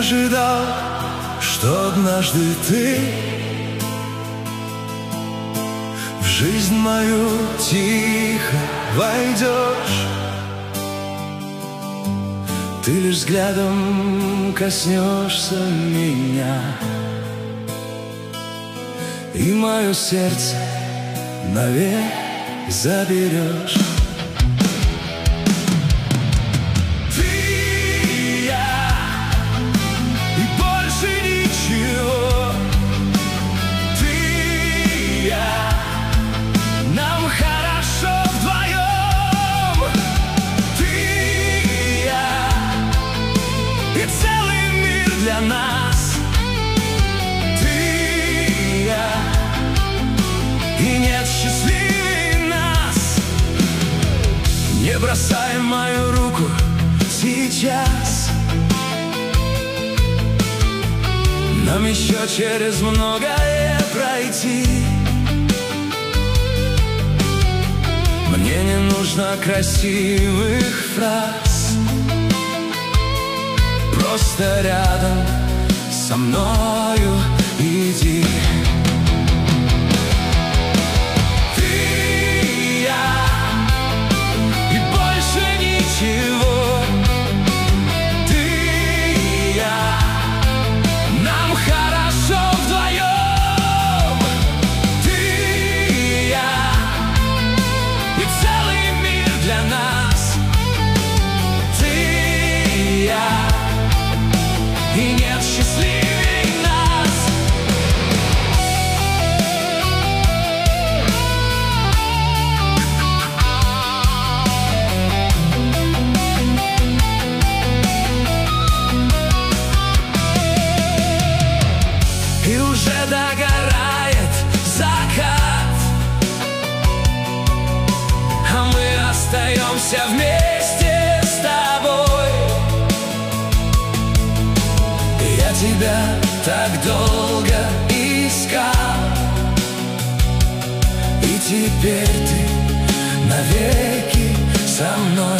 ожидал, что однажды ты в жизнь мою тихо войдешь. Ты лишь взглядом коснешься меня, и мое сердце навек заберешь. Для нас ты и я, и нет счастливее нас. Не бросай мою руку сейчас, нам еще через многое пройти. Мне не нужно красивых фраз, просто рядом со мною иди. Ты и я, и больше ничего. Ты и я, нам хорошо вдвоем. Ты и я, и целый мир для нас. Ты и я, и нет счастливее нас. И уже догорает закат, а мы остаемся вместе с тобой. Я тебя так долго искал, и теперь ты навеки со мной.